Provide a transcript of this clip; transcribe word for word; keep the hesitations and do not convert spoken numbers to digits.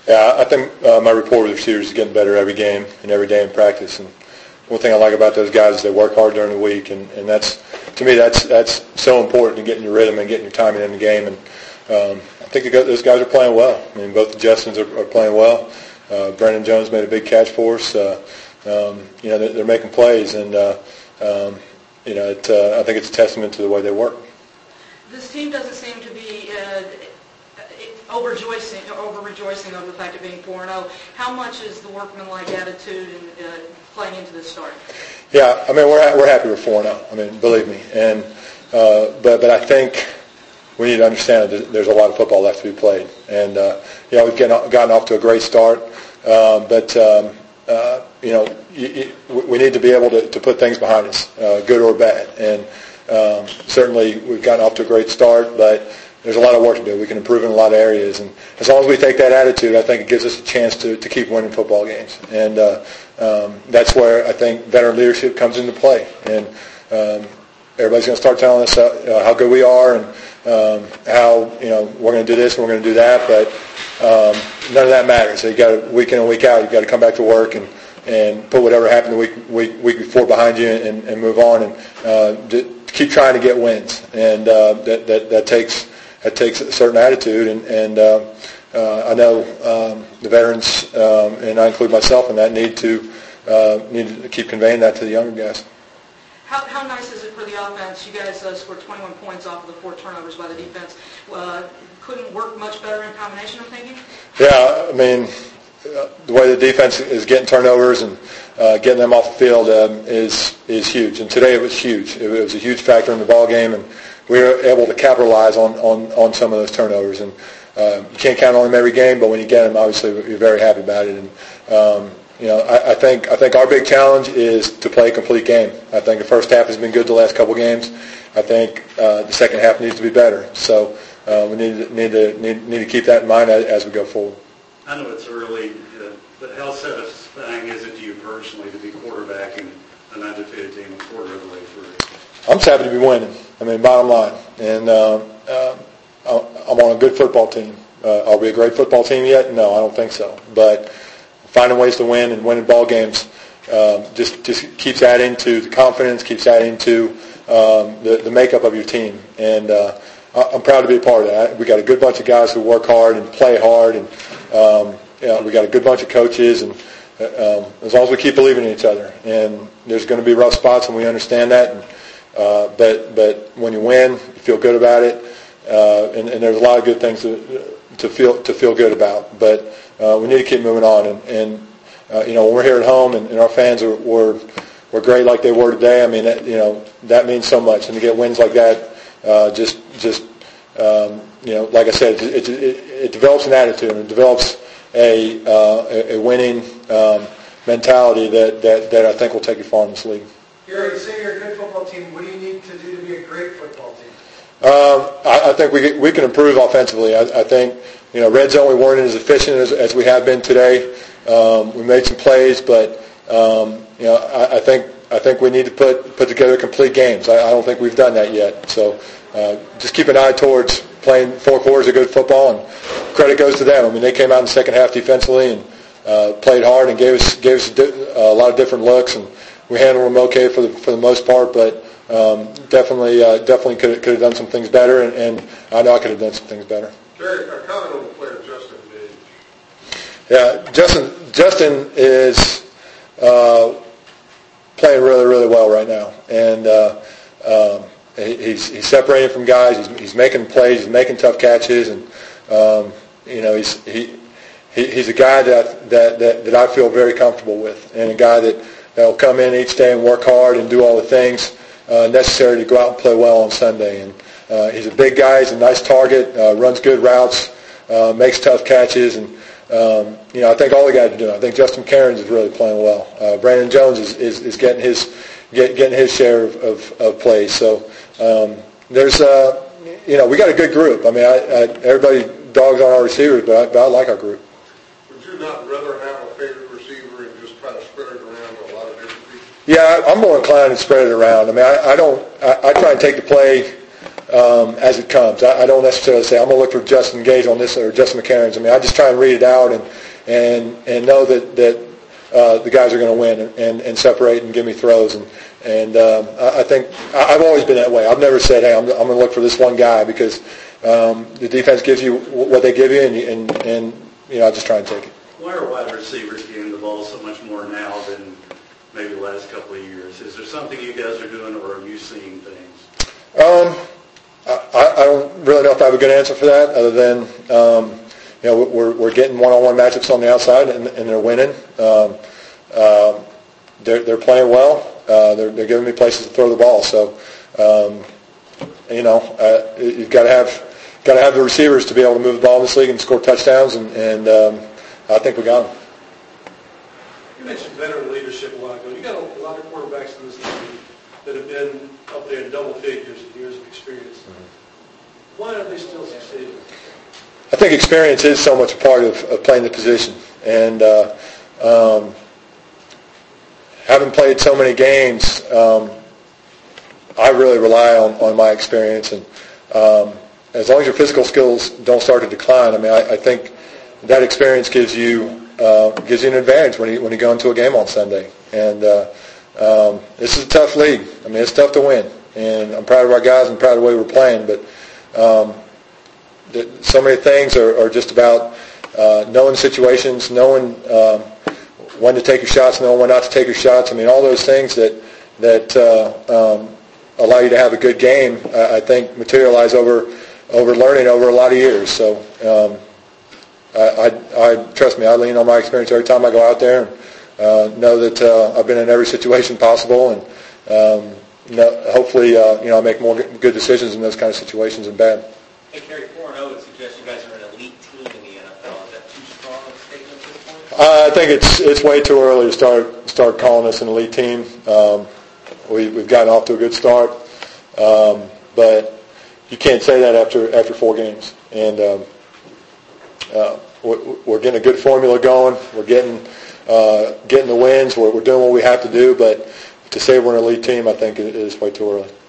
Yeah, I think uh, my rapport with the receivers is getting better every game and every day in practice. And one thing I like about those guys is they work hard during the week, and, and that's to me that's that's so important to getting your rhythm and getting your timing in the game. And um, I think those guys are playing well. I mean, both the Justins are, are playing well. Uh, Brandon Jones made a big catch for us. Uh, um, you know, they're, they're making plays, and uh, um, you know, it, uh, I think it's a testament to the way they work. This team doesn't seem to be uh, overrejoicing, over-rejoicing over the fact of being four and oh. How much is the workmanlike attitude and uh, playing into this start? Yeah, I mean, we're we're happy with four and oh. I mean, believe me. And uh, but but I think we need to understand that there's a lot of football left to be played. And uh, you know, we've gotten, gotten off to a great start, um, but um, uh, you know, you, you, we need to be able to, to put things behind us, uh, good or bad. And um, certainly, we've gotten off to a great start, but there's a lot of work to do. We can improve in a lot of areas, and as long as we take that attitude, I think it gives us a chance to, to keep winning football games. And uh, um, that's where I think veteran leadership comes into play. And um, everybody's going to start telling us how, uh, how good we are, and um, how you know we're going to do this and we're going to do that. But um, none of that matters. So you got to week in and week out. You got to come back to work and, and put whatever happened the week week, week before behind you, and, and move on, and uh, to keep trying to get wins. And uh, that, that that takes. It takes a certain attitude, and, and uh, uh, I know um, the veterans, um, and I include myself in that, need to uh, need to keep conveying that to the younger guys. How, how nice is it for the offense? You guys uh, scored twenty-one points off of the four turnovers by the defense. Uh, couldn't work much better in combination, I'm thinking? Yeah, I mean, uh, the way the defense is getting turnovers and uh, getting them off the field um, is is huge. And today it was huge. It was a huge factor in the ball game, and we were able to capitalize on, on, on some of those turnovers. And uh, you can't count on them every game, but when you get them, obviously you're very happy about it. And um, you know, I, I think I think our big challenge is to play a complete game. I think the first half has been good the last couple games. I think uh, the second half needs to be better. So uh, we need to, need to need, need to keep that in mind as, as we go forward. I know it's early, uh, but how satisfying is it to you personally to be quarterbacking an undefeated team a quarter of the way through? I'm just happy to be winning. I mean, bottom line. And uh, uh, I'm on a good football team. Uh, are we a great football team yet? No, I don't think so. But finding ways to win and winning ball games um, just just keeps adding to the confidence, keeps adding to um, the, the makeup of your team. And uh, I'm proud to be a part of that. We got a good bunch of guys who work hard and play hard, and um, you know, we got a good bunch of coaches. And um, as long as we keep believing in each other, and there's going to be rough spots, and we understand that. And, Uh, but but when you win, you feel good about it, uh, and, and there's a lot of good things to to feel to feel good about. But uh, we need to keep moving on, and, and uh, you know, when we're here at home and, and our fans are were were great like they were today. I mean, that, you know, that means so much, and to get wins like that, uh, just just um, you know, like I said, it, it, it, it develops an attitude, and it develops a uh, a winning um, mentality that, that that I think will take you far in this league. Gary, you say you're a good football team. What do you need to do to be a great football team? Um, I, I think we we can improve offensively. I, I think you know red zone we weren't as efficient as, as we have been today. Um, we made some plays, but um, you know I, I think I think we need to put put together complete games. I, I don't think we've done that yet. So uh, just keep an eye towards playing four quarters of good football, and credit goes to them. I mean, they came out in the second half defensively and uh, played hard and gave us gave us a lot of different looks, and we handled them okay for the for the most part, but um, definitely uh, definitely could could have done some things better, and, and I know I could have done some things better. Gary, I comment on the player Justin Gage. Yeah, Justin Justin is uh, playing really really well right now, and uh, um, he, he's he's separating from guys. He's he's making plays. He's making tough catches, and um, you know he's he, he he's a guy that, that that that I feel very comfortable with, and a guy that. They'll come in each day and work hard and do all the things uh, necessary to go out and play well on Sunday. And uh, he's a big guy. He's a nice target. Uh, runs good routes. Uh, makes tough catches. And um, you know, I think all the guys are doing. I think Justin Cairns is really playing well. Uh, Brandon Jones is, is, is getting his get, getting his share of, of, of plays. So um, there's uh, you know we got a good group. I mean, I, I, everybody dogs on our receivers, but I, but I like our group. Would you not rather have a favorite receiver and just try to spread it around to a lot of different people? Yeah, I'm more inclined to spread it around. I mean, I, I don't. I, I try and take the play um, as it comes. I, I don't necessarily say I'm going to look for Justin Gage on this or Justin McCarron's. I mean, I just try and read it out and and and know that that uh, the guys are going to win and, and, and separate and give me throws. And and um, I, I think I, I've always been that way. I've never said, hey, I'm, I'm going to look for this one guy because um, the defense gives you what they give you, and and, and you know I just try and take it. Why are wide receivers getting the ball so much more now than maybe the last couple of years? Is there something you guys are doing, or are you seeing things? Um, I, I don't really know if I have a good answer for that, other than um, you know we're we're getting one-on-one matchups on the outside, and, and they're winning. Um, uh, they're they're playing well. Uh, they're they're giving me places to throw the ball. So um, you know uh, you've got to have got to have the receivers to be able to move the ball in this league and score touchdowns, and, and um, I think we got them. You mentioned veteran leadership a while ago. You got a lot of quarterbacks in this league that have been up there in double figures and years of experience. Mm-hmm. Why are they still succeeding? I think experience is so much a part of, of playing the position. And uh, um, having played so many games, um, I really rely on, on my experience. And um, as long as your physical skills don't start to decline, I mean, I, I think that experience gives you uh, gives you an advantage when you when you go into a game on Sunday. And uh, um, this is a tough league. I mean, it's tough to win. And I'm proud of our guys. I'm proud of the way we're playing. But um, th- so many things are, are just about uh, knowing situations, knowing um, when to take your shots, knowing when not to take your shots. I mean, all those things that that uh, um, allow you to have a good game, I, I think, materialize over over learning over a lot of years. So. Um, I, I, I trust me. I lean on my experience every time I go out there, and uh, know that uh, I've been in every situation possible, and um, know, hopefully, uh, you know, I make more good decisions in those kind of situations than bad. Hey, Kerry, four and oh would suggest you guys are an elite team in the N F L. Is that too strong of a statement at this point? Uh, I think it's it's way too early to start start calling us an elite team. Um, we, we've gotten off to a good start, um, but you can't say that after after four games, and. Um, uh, We're getting a good formula going. We're getting uh, getting the wins. We're, we're doing what we have to do. But to say we're an elite team, I think it is way too early.